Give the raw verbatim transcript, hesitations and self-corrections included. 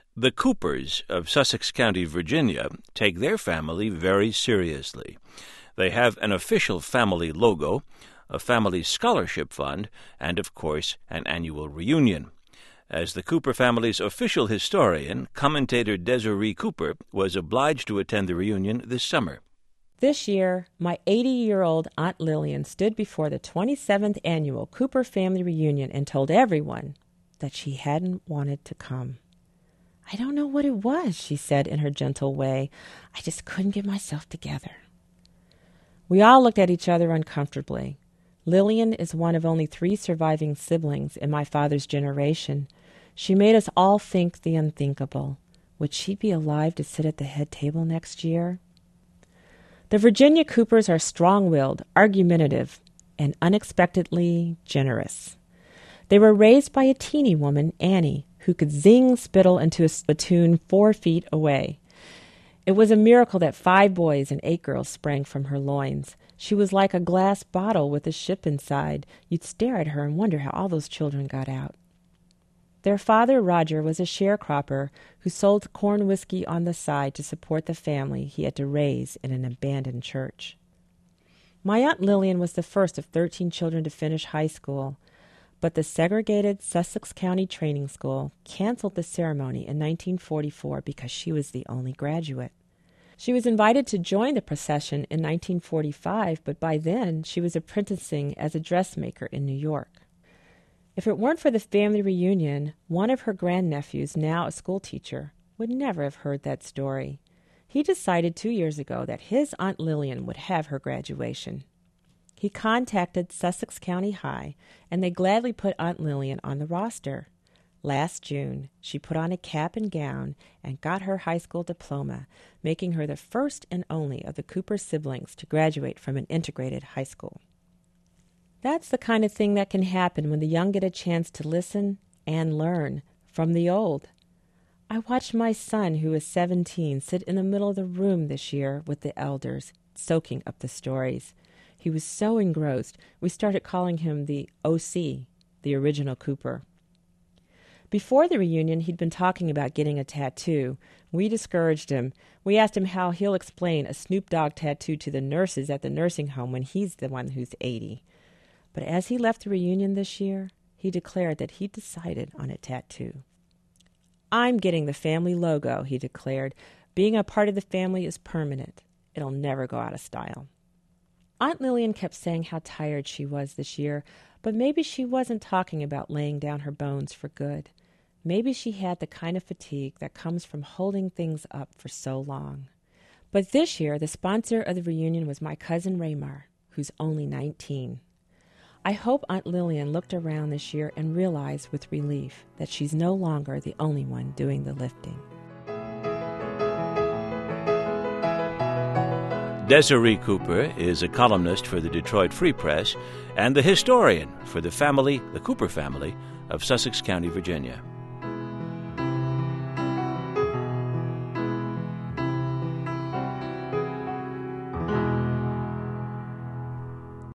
The Coopers of Sussex County, Virginia, take their family very seriously. They have an official family logo, a family scholarship fund, and, of course, an annual reunion. As the Cooper family's official historian, commentator Desiree Cooper was obliged to attend the reunion this summer. This year, my eighty-year-old Aunt Lillian stood before the twenty-seventh annual Cooper family reunion and told everyone that she hadn't wanted to come. "I don't know what it was," she said in her gentle way. "I just couldn't get myself together." We all looked at each other uncomfortably. Lillian is one of only three surviving siblings in my father's generation. She made us all think the unthinkable. Would she be alive to sit at the head table next year? The Virginia Coopers are strong-willed, argumentative, and unexpectedly generous. They were raised by a teeny woman, Annie, who could zing spittle into a spittoon four feet away. It was a miracle that five boys and eight girls sprang from her loins. She was like a glass bottle with a ship inside. You'd stare at her and wonder how all those children got out. Their father, Roger, was a sharecropper who sold corn whiskey on the side to support the family he had to raise in an abandoned church. My Aunt Lillian was the first of thirteen children to finish high school, but the segregated Sussex County Training School canceled the ceremony in nineteen forty-four because she was the only graduate. She was invited to join the procession in nineteen forty-five, but by then she was apprenticing as a dressmaker in New York. If it weren't for the family reunion, one of her grandnephews, now a schoolteacher, would never have heard that story. He decided two years ago that his Aunt Lillian would have her graduation. He contacted Sussex County High, and they gladly put Aunt Lillian on the roster. Last June, she put on a cap and gown and got her high school diploma, making her the first and only of the Cooper siblings to graduate from an integrated high school. That's the kind of thing that can happen when the young get a chance to listen and learn from the old. I watched my son, who is seventeen, sit in the middle of the room this year with the elders, soaking up the stories. He was so engrossed, we started calling him the O C, the original Cooper. Before the reunion, he'd been talking about getting a tattoo. We discouraged him. We asked him how he'll explain a Snoop Dogg tattoo to the nurses at the nursing home when he's the one who's eighty. But as he left the reunion this year, he declared that he'd decided on a tattoo. "I'm getting the family logo," he declared. "Being a part of the family is permanent. It'll never go out of style." Aunt Lillian kept saying how tired she was this year, but maybe she wasn't talking about laying down her bones for good. Maybe she had the kind of fatigue that comes from holding things up for so long. But this year, the sponsor of the reunion was my cousin Raymar, who's only nineteen. I hope Aunt Lillian looked around this year and realized with relief that she's no longer the only one doing the lifting. Desiree Cooper is a columnist for the Detroit Free Press and the historian for the family, the Cooper family, of Sussex County, Virginia.